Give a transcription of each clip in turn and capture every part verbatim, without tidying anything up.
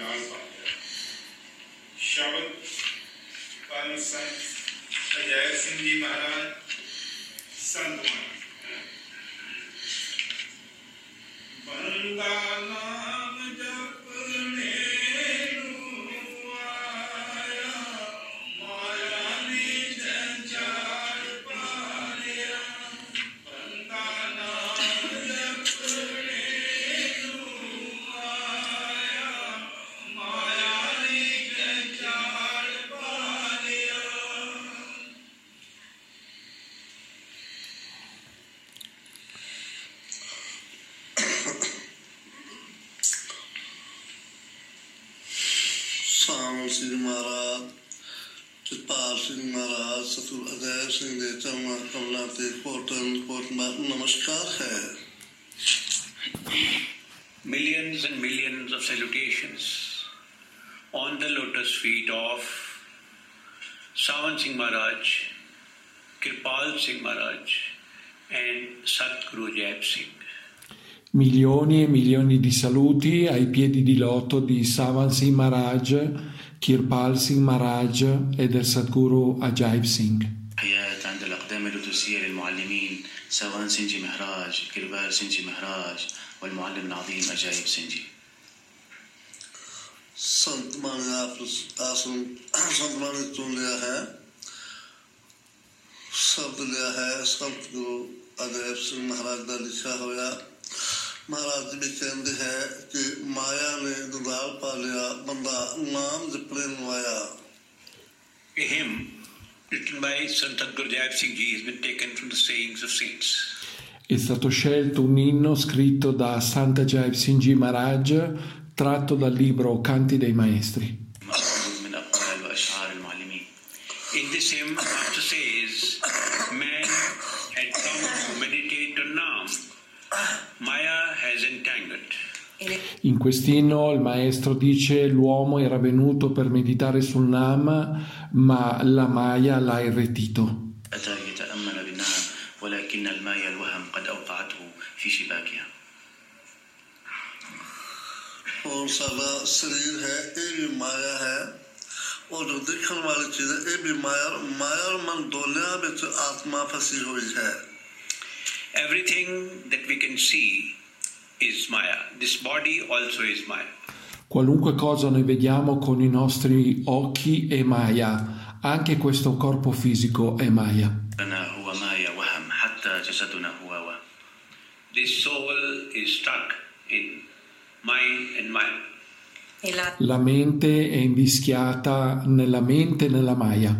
जलाल पाया। शब्द परम संत अजय सिंह जी महाराज संत बंदा नाम जपने श्री महाराज कृपाल सिंह महाराज सतगुरु अजय सिंह दे चरणा कमला ते कोटन कोट नमस्कार है। Millions and millions of salutations on the lotus feet of Sawan Singh Maharaj, Kirpal Singh Maharaj and Satguru Jaip Singh. Milioni e milioni di saluti ai piedi di loto di Sawan Singh Maharaj, Kirpal Singh Maharaj e del Sadguru Ajaib Singh. حياة عند الأقدام اللوتوسية للمعلمين سوان سنج جي مهراج كربال سنج جي مهراج والمعلم العظيم أجايب سنج جي. संत मान ने आप आसन संत मान ने चुन लिया है, शब्द लिया है संत गुरु अजय सिंह महाराज का लिखा हुआ। महाराज जी भी कहते हैं कि माया ने दुदाल पा लिया बंदा नाम जपने नवाया। A hymn written by Sant Sadguru Jaip Singh Ji has been taken from the sayings of saints. È stato scelto un inno scritto da Santa Jaip Singh Ji Maharaj tratto dal libro Canti dei Maestri. In this hymn, Master says, man had come to meditate on Nam. Maya has entangled. In quest'inno il maestro dice l'uomo era venuto per meditare sul Nam, ma la Maya l'ha irretito. और सारा शरीर है ये भी माया है और जो दिखने वाली चीज है ये भी माया माया और मन दोनों में आत्मा फंसी हुई है। Everything that we can see is Maya. This body also is Maya. Qualunque cosa noi vediamo con i nostri occhi è Maya, anche questo corpo fisico è Maya. This soul is stuck in mind and Maya. La mente è invischiata nella mente e nella Maya.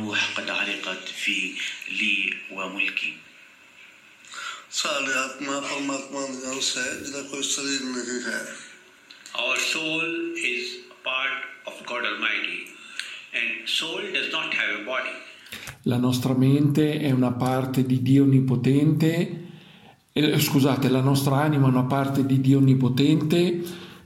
सारे आत्मा परमात्मा अंश है जिसका कोई शरीर नहीं है। Our soul is part of God Almighty and soul does not have a body. La nostra mente è una parte di Dio Onnipotente, eh, scusate, la nostra anima è una parte di Dio Onnipotente.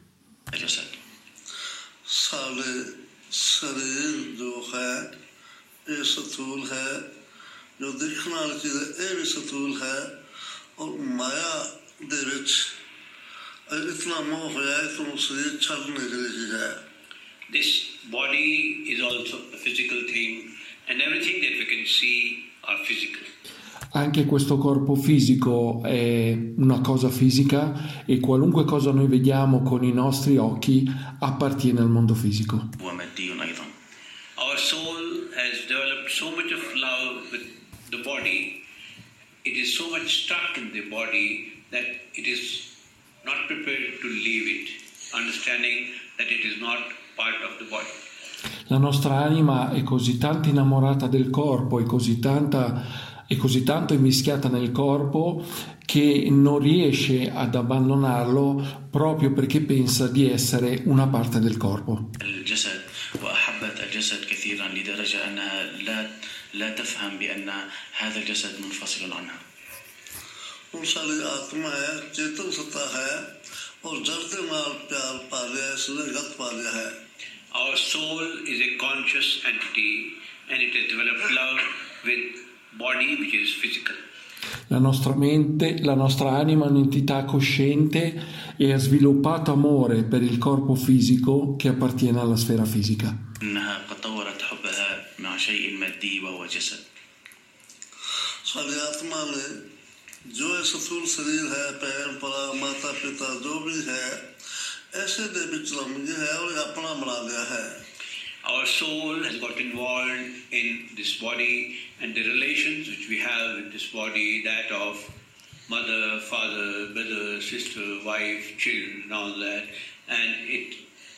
सारे शरीर जो है ये स्थूल है, जो दिखने वाली चीज है ये भी स्थूल है और माया दे विच इतना मोह है कि शरीर छल नहीं रही है। This body is also a physical thing and everything that we can see are physical. Anche questo corpo fisico è una cosa fisica e qualunque cosa noi vediamo con i nostri occhi appartiene al mondo fisico. Our soul has developed so much of love with the body. It is so much stuck in the body that it is not prepared to leave it, understanding that it is not part of the body. La nostra anima è così tanto innamorata del corpo e così tanta è così tanto immischiata nel corpo che non riesce ad abbandonarlo proprio perché pensa di essere una parte del corpo. وأحبت الجسد كثيرا لدرجة أنها لا لا تفهم بأن هذا الجسد منفصل عنها. सारी आत्मा है चेतन सत्ता है और जड़ के नाल प्यार पा लिया इसने गत पा लिया है। Our soul is a conscious entity and it has developed love with body which is physical. La nostra mente, la nostra anima è un'entità cosciente e ha sviluppato amore per il corpo fisico che appartiene alla sfera fisica. إنها قد طورت حبها مع شيء مادي وهو جسد. सारी आत्मा ने जो ये स्थूल शरीर है, पैर परा माता पिता जो भी है, ऐसे दे विच लंघ है और अपना बना लिया है. Our soul has got involved in this body and the relations which we have with this body, that of mother, father, brother, sister, wife, children, and all that, and it.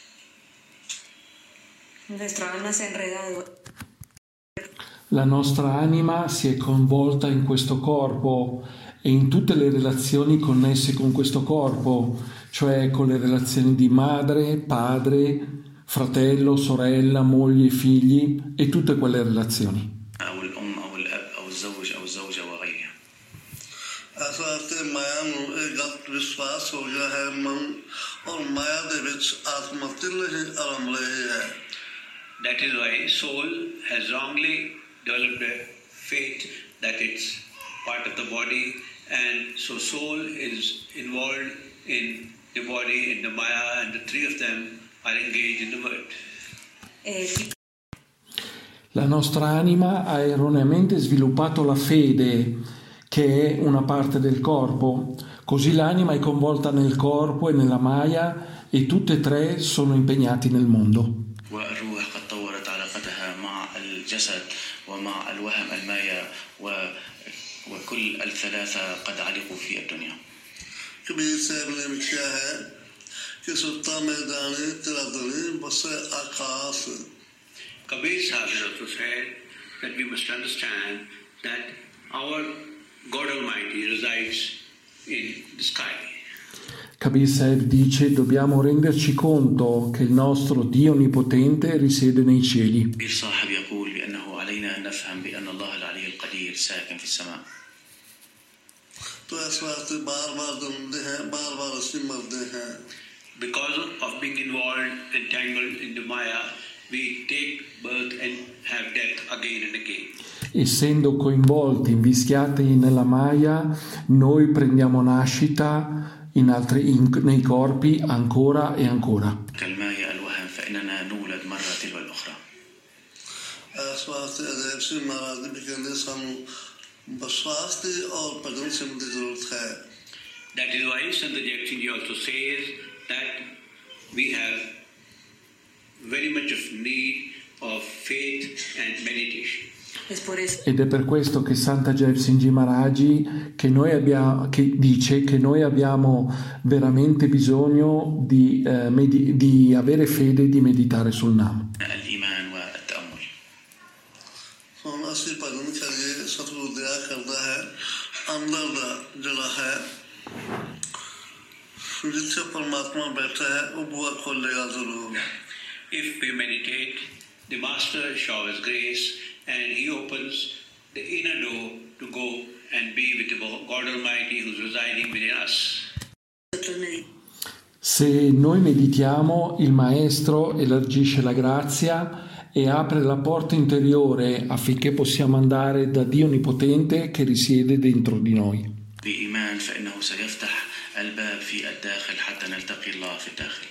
Nuestra alma se ha enredado. La nostra anima si è coinvolta in questo corpo e in tutte le relazioni connesse con questo corpo, cioè con le relazioni di madre, padre, fratello, sorella, moglie, figli e tutte quelle relazioni. That is why soul has wrongly developed a faith that it's part of the body, and so soul is involved in the body, in the Maya, and the three of them are engaged in the world. La nostra anima ha erroneamente sviluppato la fede, che è una parte del corpo, così l'anima è coinvolta nel corpo e nella Maya e tutte e tre sono impegnati nel mondo. ومع الوهم المايا وكل الثلاثة قد علقوا في الدنيا. कबीर साहब ने लिखा है कि सुत्ता में जाने तेरा धनी बसे आकाश. Kabir Sahib has also said that we must understand that our God Almighty resides in the sky. Kabir Sahib dice: dobbiamo renderci conto che il nostro Dio Onnipotente risiede nei cieli. Kabir Sahib يقول بأنه علينا أن نفهم بأن الله العلي القدير ساكن في السماء. तो इस वास्ते बार-बार जन्मते हैं, बार-बार उससे मरते हैं. Because of being involved and tangled in the Maya, we take birth and have death again and again. Essendo coinvolti, invischiati nella Maya, noi prendiamo nascita in altri, in, nei corpi ancora e ancora. كالماء الوهم فإننا نولد مرة تلو الأخرى. इस वास्ते अजैब सिंह महाराज भी कहते सानू विश्वास की और भजन सिमरन की जरूरत है. That is why Sant Jagat Singh Ji also says that we have very much of need of faith and meditation. Ed è per questo che Santa Jagat Singh Ji Maharaj che noi abbiamo, che dice che noi abbiamo veramente bisogno di, eh, medi, di avere fede e di meditare sul Nam. ਅਸੀਂ ਭਜਨ ਕਰੀਏ, ਸਤਿਗੁਰੂ ਦਇਆ ਕਰਦਾ ਹੈ, ਅੰਦਰ ਦਾ ਜਿਹੜਾ ਹੈ ਜਿੱਥੇ ਪਰਮਾਤਮਾ ਬੈਠਾ ਹੈ ਉਹ ਬੂਹਾ ਖੋਲੇਗਾ ਜ਼ਰੂਰ. If we meditate, the Master showers grace and he opens the inner door to go and be with the God Almighty who's residing within us. Se noi meditiamo, il Maestro elargisce la grazia e apre la porta interiore affinché possiamo andare da Dio Onnipotente che risiede dentro di noi. بإيمان فإنه سيفتح الباب في الداخل حتى نلتقي الله في الداخل.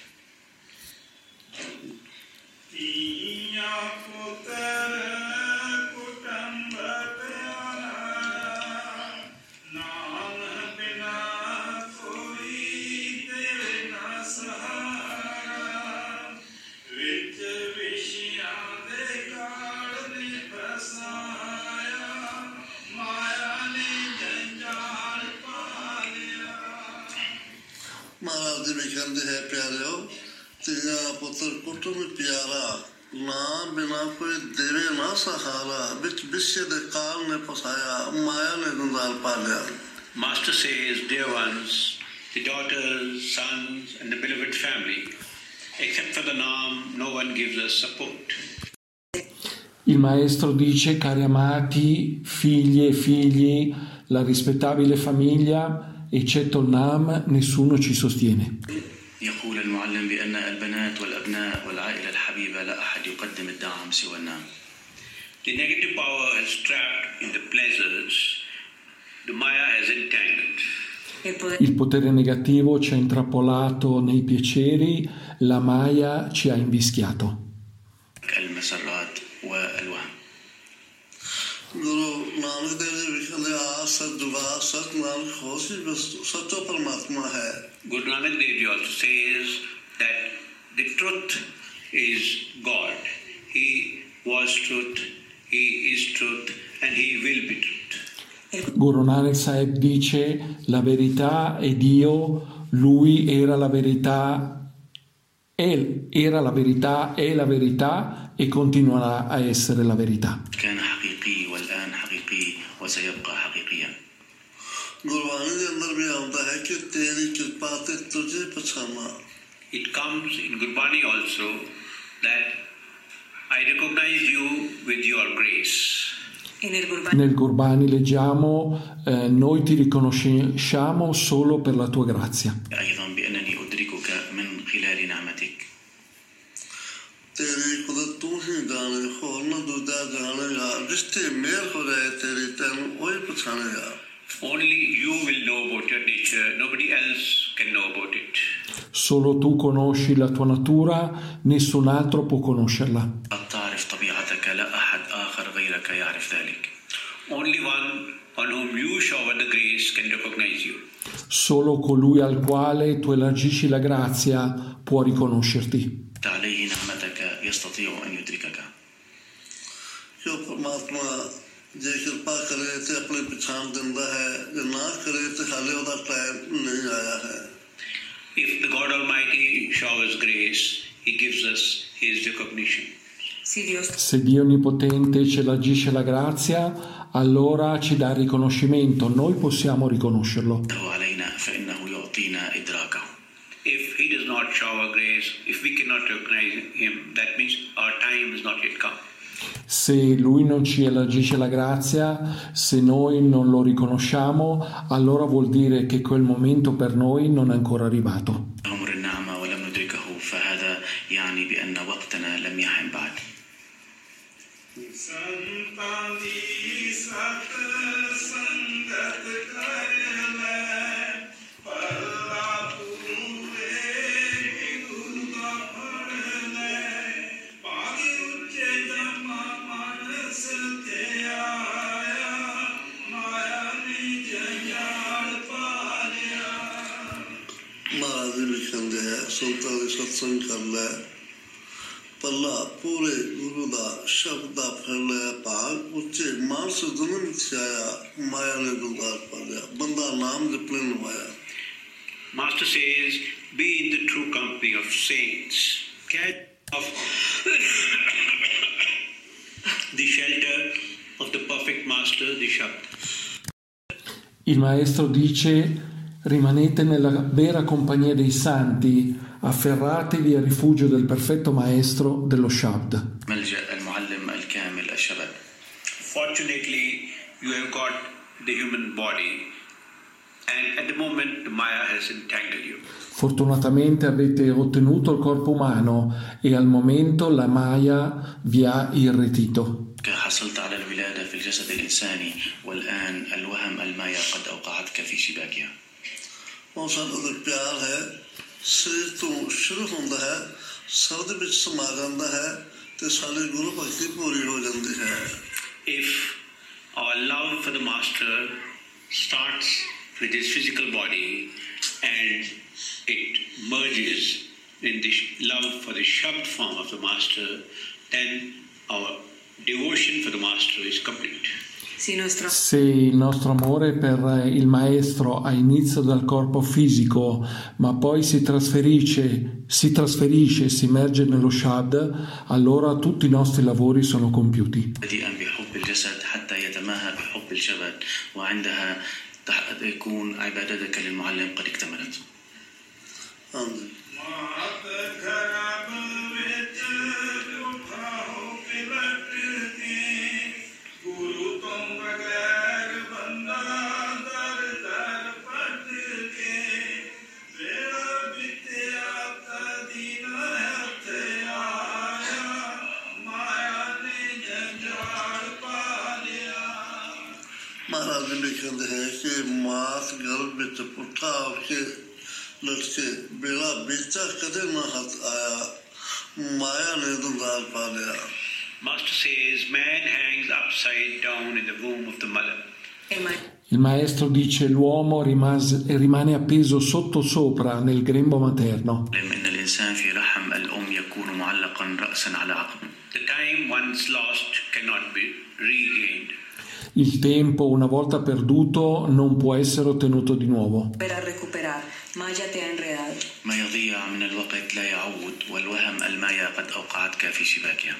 महाराज जी भी कहते हैं प्यारे तेरा पुत्र कुटुंब प्यारा ना बिना कोई देवे ना सहारा बिच विश्व दे काल ने फसाया माया ने दंदाल पा लिया. Master says, dear ones, the daughters, sons, and the beloved family, except for the Naam, no one gives us support. Il Maestro dice: cari amati, figlie e figli, la rispettabile famiglia, eccetto il Nam, nessuno ci sostiene. يقول المعلم بأن البنات والأبناء والعائلة الحبيبة لا أحد يقدم الدعم سوى النام. The negative power is trapped in the pleasures the Maya has entangled. El poder Il potere negativo ci ha intrappolato nei piaceri, la Maya ci ha invischiato. المسرات والوهم. गुरु नानक देव जी लिखते आ सत जुगा सत नानक होशी वस्तु सच्चा परमात्मा है. Guru Nanak Dev Ji also says that the truth is God. He was truth, He is truth, and He will be truth. Guru Nanak Sahib dice la verità è Dio, lui era la verità, è, era la verità, è la verità e continuerà a essere la verità. كان حقيقي والآن حقيقي وسيبقى حقيقيا. गुरबाणी के अंदर भी आता है कि तेरी कृपा ते तुझे पछाना. It comes in Gurbani also that I recognize you with your grace. en el Gurbani Nel Gurbani leggiamo eh, noi ti riconosciamo solo per la tua grazia. أيضا بأنني أدركك من خلال نعمتك. तेरी खुद तू ही जाने होर न दूजा जानेगा जिससे मेल हो जाए तेरी तेन वही पछानेगा. Only you will know about your nature, nobody else can know about it. Solo tu conosci la tua natura, nessun altro può conoscerla. قد تعرف طبيعتك لا أحد آخر غيرك يعرف ذلك. Only one on whom you shower the grace can recognize you. Solo colui al quale tu elargisci la grazia può riconoscerti. عليه نعمتك يستطيع أن يدركك. जो परमात्मा जे कृपा करे ते अपने पछाण दिंदा है जे ना करे ते हाले ओदा टाइम नहीं आया है. If the God Almighty showers grace, He gives us His recognition. si Dios Se Dio Onnipotente ci elargisce la grazia, allora ci dà il riconoscimento, noi possiamo riconoscerlo. علينا فإنه يعطينا إدراكه. If He does not shower grace, if we cannot recognize Him, that means our time has not yet come. Se Lui non ci elargisce la grazia, se noi non lo riconosciamo, allora vuol dire che quel momento per noi non è ancora arrivato. أمر النعمة ولم ندركه فهذا يعني بأن وقتنا لم يحن بعد. संतां दी सत संगत कर ले पल्ला पूरे गुरु दा फड़ ले पागी उच्चे जमा मानस ते आया माया ने जंजाल पालिया. महाराज जी लिखते हैं संतां दी सत्संग कर ले पल्ला पूरे गुरु दा शब्द दा फड़ लिया भाग उच्चे मानस जन्म आया माया ने दुदार पा लिया. बंदा नाम जपने नवाया. Master says, be in the true company of saints. Catch of the shelter of the perfect Master, the Shabd. Il Maestro dice: rimanete nella vera compagnia dei santi, afferratevi al rifugio del perfetto Maestro dello Shabd. ملجأ المعلم الكامل الشباب. Fortunately, you have got the human body, and at the moment, the Maya has entangled you. Fortunatamente avete ottenuto il corpo umano e al momento la Maya vi ha irretito. حصلت على الولادة في الجسد الإنساني والآن الوهم المايا قد أوقعتك في شباكها. ਉਹ ਸਾਡਾ ਤਾਂ ਪਿਆਰ ਹੈ ਸਰੀਰ ਤੋਂ ਸ਼ੁਰੂ ਹੁੰਦਾ ਹੈ ਸਰਦ ਵਿੱਚ ਸਮਾ ਜਾਂਦਾ ਹੈ ਤੇ ਸਾਡੀ ਗੁਰੂ ਭਗਤੀ ਪੂਰੀ ਹੋ ਜਾਂਦੀ ਹੈ. If our love for the Master starts with his physical body and it merges in the love for the Shabd form of the Master, then our devotion for the Master is complete. si nuestro Se il nostro amore per il Maestro ha inizio dal corpo fisico, ma poi si trasferisce, si trasferisce, si immerge nello Shabd, allora tutti i nostri lavori sono compiuti. بديئا بحب الجسد حتى يتماهى بحب الجبل وعندها تكون عبادتك للمعلم قد اكتملت. ਹਾਂਜੀ. मात खराब विच रूठा होके लटके गुरु तो बगैर बंदा दर दर भटके वेला बित्या तदीन हथ आया माया ने जंजाल पा लिया. महाराज महाराज भी कहते हैं कि मात गर्भ विच पुट्ठा के लटके बेड़ा बीता कदे न हाथ आया माया ने दुदार पा लिया. Master says, man hangs upside down in the womb of the mother. El maestro Il maestro dice l'uomo rimase- rimane appeso sotto sopra nel grembo materno. إن الإنسان في رحم الأم يكون معلقا رأسا على عقب. The time once lost cannot be regained. Il tempo, una volta perduto, non può essere ottenuto di nuovo. volver a recuperar. Maya te ha enredado. ما يضيع من الوقت لا يعود والوهم المايا قد أوقعتك في شباكها.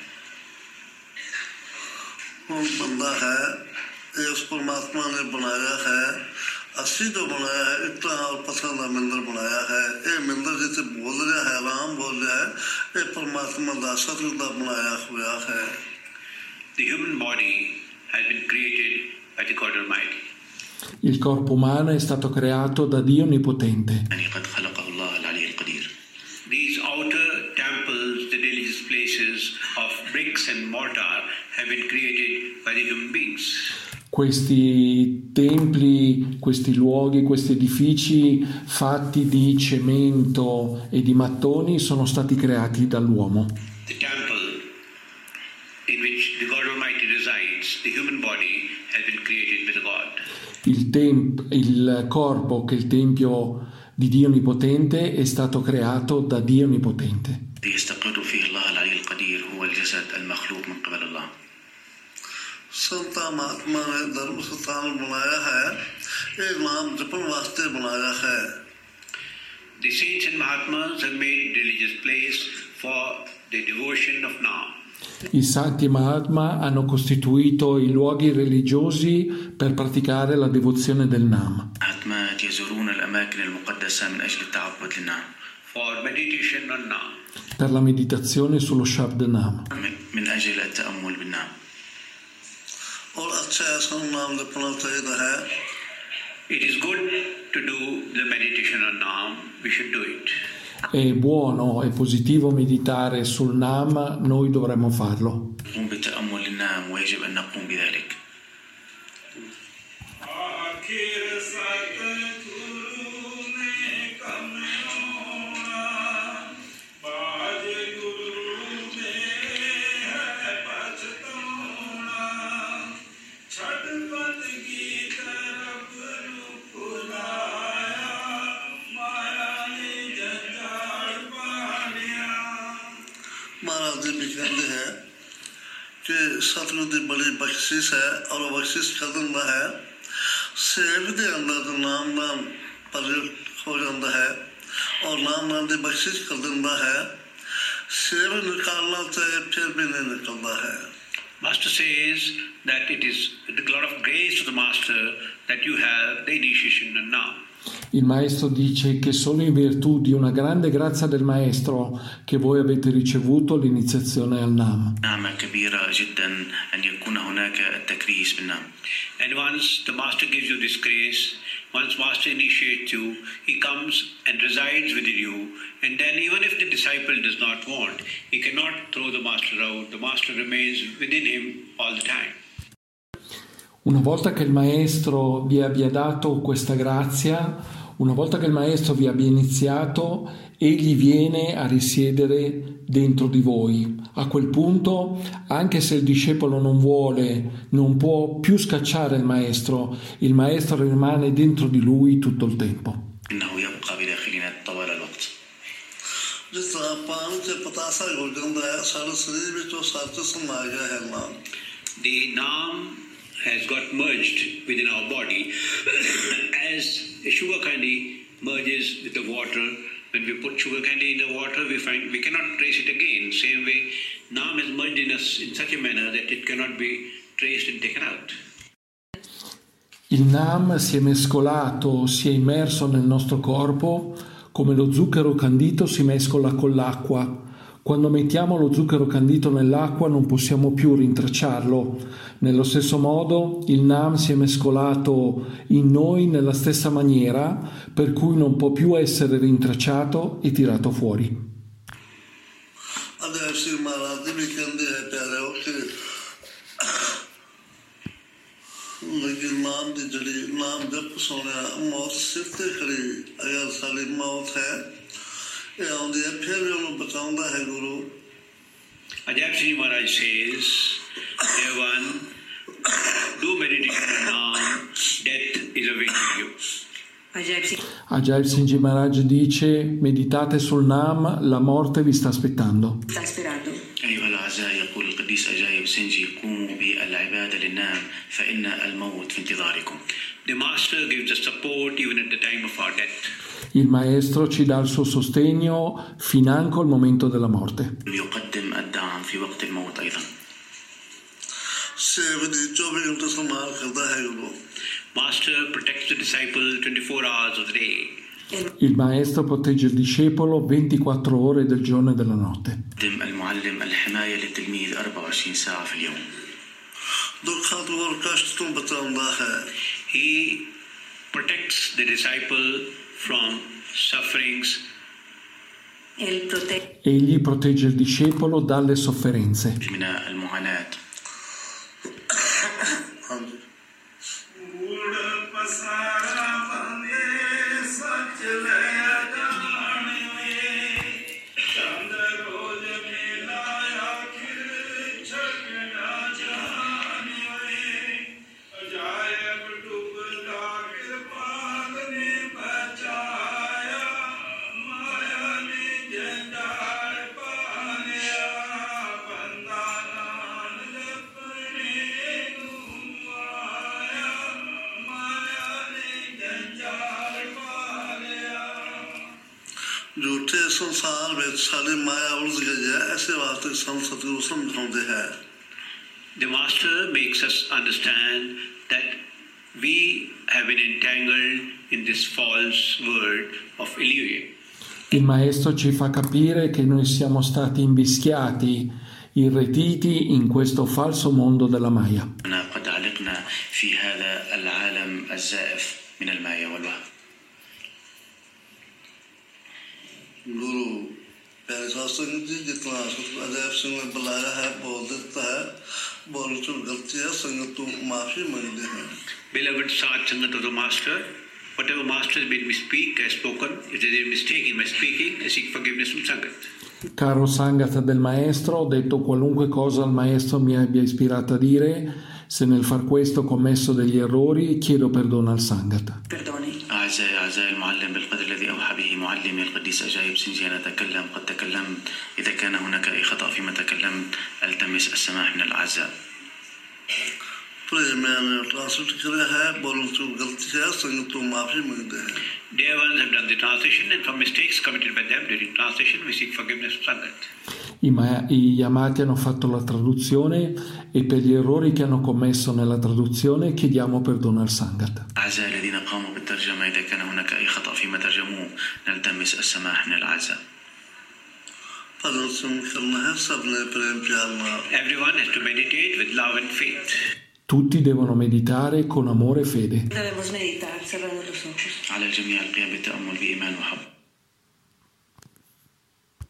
और बंदा है इस परमात्मा ने बनाया है अस्सी जो बनाया है इतना और पसंद मंदिर बनाया है ये मंदिर जिसे बोल रहा है राम बोल रहा है ये परमात्मा दासत का बनाया हुआ है. The human body has been created by the God Almighty. Il corpo umano è stato creato da Dio Onnipotente. يعني قد خلقه الله العلي القدير. These outer temples, the religious places of bricks and mortar, have been created by the human beings. Questi templi, questi luoghi, questi edifici fatti di cemento e di mattoni sono stati creati dall'uomo. The temple in which the God Almighty resides, the human body, has been created by the God. Il, temp- il corpo, che è il tempio di Dio Onnipotente, è stato creato da Dio Onnipotente. يستقر فيه الله العلي القدير هو الجسد المخلوق من قبل الله. संता महात्मा ने धर्म स्थान बनाया है ये नाम जपन वास्ते बनाया है. The saints and Mahatmas have made religious place for the devotion of Nam. I santi Mahatma hanno costituito i luoghi religiosi per praticare la devozione del Nam. عتمات يزورون الأماكن المقدسة من أجل التعبد للنعم. For meditation on Nam. Per la meditazione sullo Shabd Nam. من- من أجل التأمل بالنعم. और अच्छा ऐसा नाम जपना चाहिए है. It is good to do the meditation on Nam. We should do it. È buono, è positivo meditare sul Nam, noi dovremmo farlo. نقوم بالتأمل للنعم ويجب أن نقوم بذلك. आखिर सतगुरु ने कमयोना बाज गुरु में है पछताना छठ बंदगी तरफ रुकुलाया माया ने जंजाल पालिया. महाराज जी भी कहते हैं कि सतगुरु की बड़ी बख्शिश है और वो बख्शिश खदंदा है सेव के अंदर जो नाम नाम प्रयोग हो जाता है और नाम नाम की बख्शिश कर दिंदा है सेव निकालना चाहे फिर भी नहीं निकलता है. Master says that it is the lot of grace of the Master that you have the initiation on Nam. Il maestro dice che solo in virtù di una grande grazia del maestro che voi avete ricevuto l'iniziazione al Nam. نعمة كبيرة جدا أن يكون هناك التكريس بالنعم. And once the Master gives you this grace, once Master initiates you, he comes and resides within you. And then even if the disciple does not want, he cannot throw the Master out. The Master remains within him all the time. Una volta che il maestro vi abbia dato questa grazia, una volta che il maestro vi abbia iniziato, egli viene a risiedere dentro di voi. A quel punto, anche se il discepolo non vuole, non può più scacciare il maestro, il maestro rimane dentro di lui tutto il tempo. إنه يبقى بداخلنا طوال الوقت. जिस तरह पानी से पतासा घुल जाता है सारे शरीर में तो साथ समा गया है नाम. The Nam has got merged within our body as a sugar candy merges with the water. When we put sugar candy in the water, we find we cannot trace it again. Same way, Nam is merged in us in such a manner that it cannot be traced and taken out. Il Nam si è mescolato, si è immerso nel nostro corpo come lo zucchero candito si mescola con l'acqua. Quando mettiamo lo zucchero candito nell'acqua non possiamo più rintracciarlo. Nello stesso modo il Nam si è mescolato in noi nella stessa maniera, per cui non può più essere rintracciato e tirato fuori. Adesso महाराज भी कहते हैं प्यारे हो कि लेकिन नाम की जड़ी नाम जप सोने मौत सिर ते खड़ी अगर साड़ी मौत है ये आउंदी है फिर भी उन्हें बचाऊंगा है गुरु Ajay Singh Maharaj says, dear one, do meditation on Naam, death is awaiting you. Ajay Singh Ajay Singh Maharaj dice: meditate sul Nam, la morte vi sta aspettando. sta sperando. أيها الأعزاء، يقول القديس أجايب سنجي: قوموا بالعبادة للنام فإن الموت في انتظاركم. The Master gives us support even at the time of our death. Il Maestro ci dà il suo sostegno financo al momento della morte. يقدم الدعم في وقت الموت أيضا. Seven चौबीस घंटे संभाल करता है गुरु Master protects the disciple twenty-four hours of the day. Il Maestro protegge il discepolo ventiquattro ore del giorno e della notte. يقدم المعلم الحماية للتلميذ أربعة وعشرين ساعة في اليوم. दुखा तो और कष्ट तुम बचाऊंगा है He protects the disciple from sufferings. Él protege Egli protegge il discepolo dalle sofferenze. من المعاناة. हाँ जी कूड़ पसारा बंदे सच ले जाने चंद रोज मेला आखिर छक ना जाने अजायब डूबला कृपाल ने बचाया माया ने जंजाल पालिया बंदा नान जपने आया माया ने जंजाल पालिया झूठे संसार में सारी माया उलझ गई है ऐसे वास्ते संत सतगुरु समझाते हैं The Master makes us understand that we have been entangled in this false world of illusion. Il Maestro ci fa capire che noi siamo stati invischiati, irretiti in questo falso mondo della Maya. قد علقنا في هذا العالم الزائف من المايا والوهم. गुरु प्यारे शास्त्री जी जितना अजय सिंह ने बुलाया है बोल देता है बोल तो गलती है संगत तुम माफी मांगते हैं Beloved Sat Sangat of the Master, whatever Master has made me speak, has spoken, if there is a mistake in my speaking, I seek forgiveness from Sangat. Caro Sangat del Maestro, ho detto qualunque cosa il Maestro mi abbia ispirato a dire. Se nel far questo ho commesso degli errori, chiedo perdono al Sangat. perdoni. أعزائي أعزائي المعلم، بالقدر الذي أوحى به معلمي القديس أجايب سنجي أنا أتكلم قد تكلمت، إذا كان هناك أي خطأ فيما تكلمت ألتمس السماح من الأعزاء. प्रेम मैंने ट्रांसलेट किया है बोल तो गलती है संगत तुम माफी मांगते हैं Dear ones have done the translation, and for mistakes committed by them during translation, we seek forgiveness from Sangat. I, ma- I Yamati hanno fatto la traduzione e per gli errori che hanno commesso nella traduzione chiediamo perdono al Sangat. أعزائي الذين قاموا بالترجمة، إذا كان هناك أي خطأ فيما ترجموه نلتمس السماح من الأعزاء. भजन सुन करना है सबने प्रेम प्यार ना Everyone has to meditate with love and faith. Tutti devono meditare con amore e fede. Debemos meditar cerrando los ojos. على الجميع القيام بالتأمل بإيمان وحب.